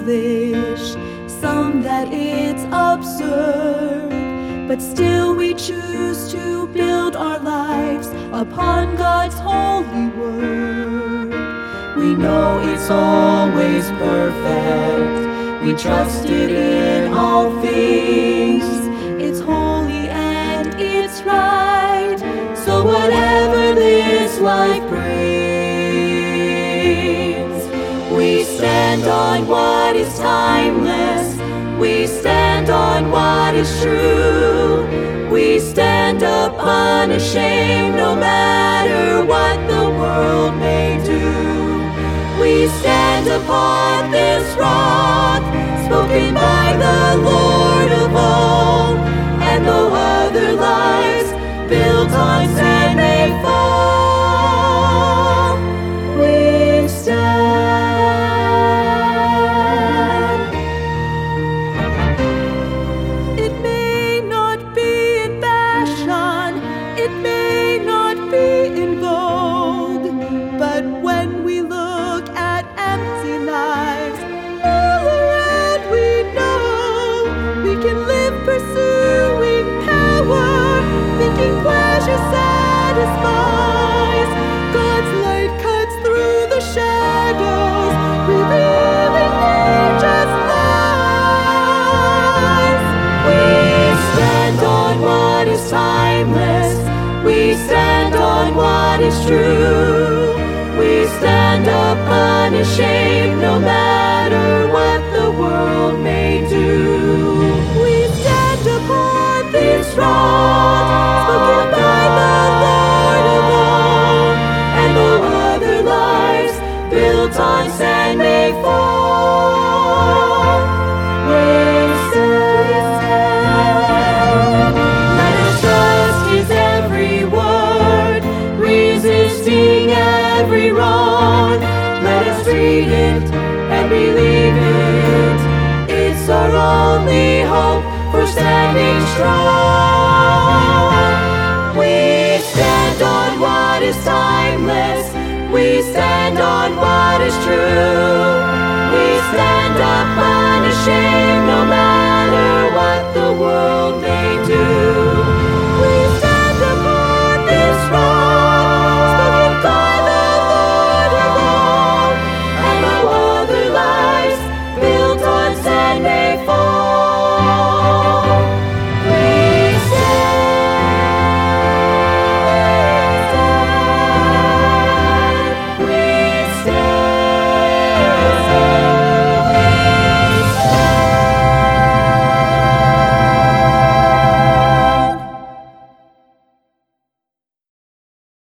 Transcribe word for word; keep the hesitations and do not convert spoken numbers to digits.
foolish, some that it's absurd. But still we choose to build our lives upon God's holy word. We know it's always perfect, we trust it in all things. It's holy and it's right, so whatever this life brings, we stand on what is timeless, we stand on what is true. We stand up unashamed no matter what the world may do. We stand upon this rock, spoken by the Lord of all, and though other lives built on sand may fall, we stand. It may not be in fashion, it may not be in vogue, but when we look at empty lives all around, we know we can live pursuing power, thinking pleasure satisfies. God's light cuts through the shadows, revealing nature's lies. We stand on what is timeless, we stand on what is true. We stand up unashamed no matter what the world may do. We stand upon this rock, spoken by the Lord of all, and though other lives built on sand may fall, we stand. Let us trust His every word, resisting every wrong. Let us read it and believe it. It's our only hope for standing strong. We stand on what is timeless, we stand on what is true. We stand up unashamed no matter what the world may do.